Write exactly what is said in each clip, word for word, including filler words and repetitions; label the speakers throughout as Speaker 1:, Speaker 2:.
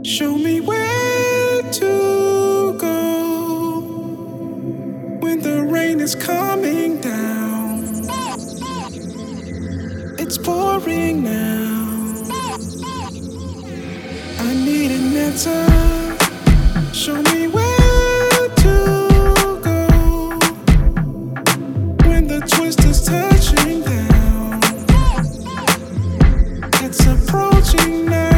Speaker 1: Show me where to go when the rain is coming down. It's pouring now. I need an answer. Show me where to go when the twist is touching down. It's approaching now.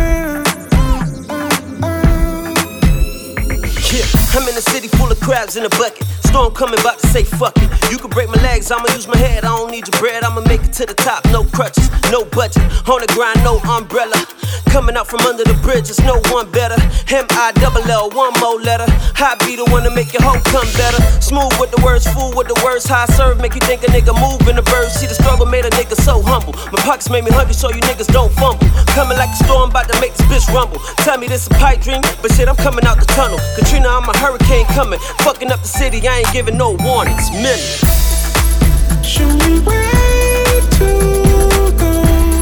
Speaker 2: I'm in a city full of crabs in a bucket. Storm coming, about to say fuck it. You can break my legs, I'ma use my head. I don't need your bread, I'ma make it to the top. No crutches, no budget. On the grind, no umbrella. Coming out from under the bridge, it's no one better. M I double L, one more letter. I be the one to make your hoe come better. Smooth with the words, fool with the words. High serve, make you think a nigga move in the birds. See the struggle made a nigga so humble. My pockets made me hungry, so you niggas don't fumble. Coming like a storm, about to make this bitch rumble. Tell me this a pipe dream, but shit, I'm coming out the tunnel. Katrina, I'm a hurricane coming. Fucking up the city, I ain't giving no warnings. Millions.
Speaker 1: Show me where to go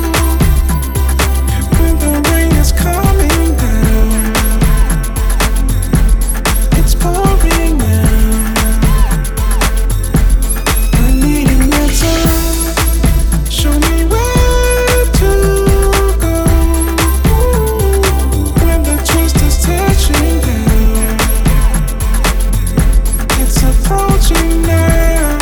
Speaker 1: when the rain is coming down. It's pouring now. I need an answer. Show me where to go when the twist is touching down. It's approaching now.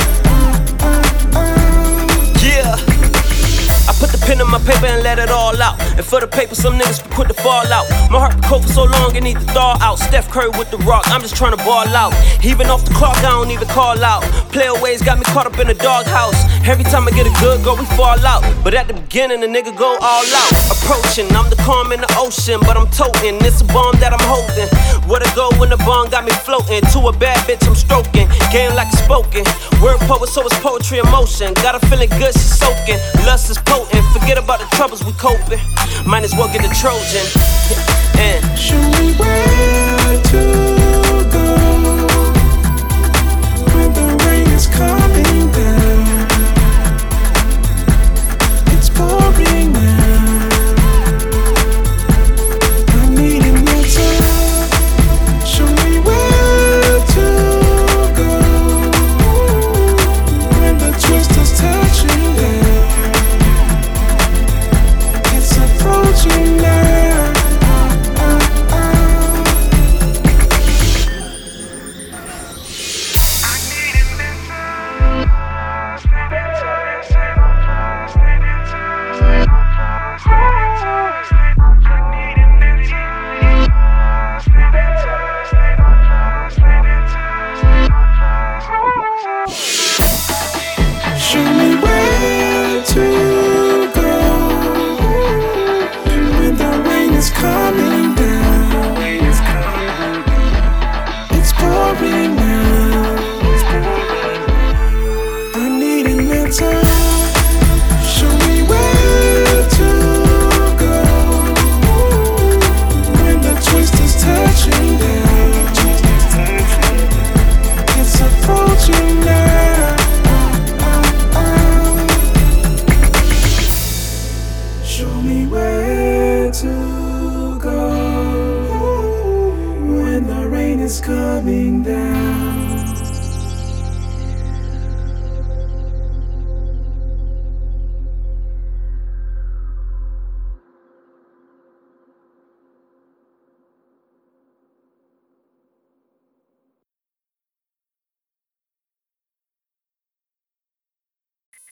Speaker 2: Put the pen in my paper and let it all out. And for the paper, some niggas be quick to fall out. My heart been cold for so long, it need to thaw out. Steph Curry with the rock, I'm just trying to ball out. Even off the clock, I don't even call out. Playaways got me caught up in the doghouse. Every time I get a good go, we fall out. But at the beginning, the nigga go all out. Approaching, I'm the calm in the ocean, but I'm toting. It's a bomb that I'm holding. Where to go when the bomb got me floating? To a bad bitch, I'm stroking. Game like it's spoken. Word poet, so it's poetry in motion. Got her feeling good, she's soaking. Lust is potent. Forget about the troubles we coping. Might as well get the Trojan. And
Speaker 1: show me where to go when the rain is coming down. It's pouring now. I need an answer. Show me where to go when the twist is touching down. Approaching now. Show me where to go when the rain is coming down. It's pouring now. I need an answer. Show me where to go when the twist is touching down. It's approaching now. Show me where to go when the rain is coming down.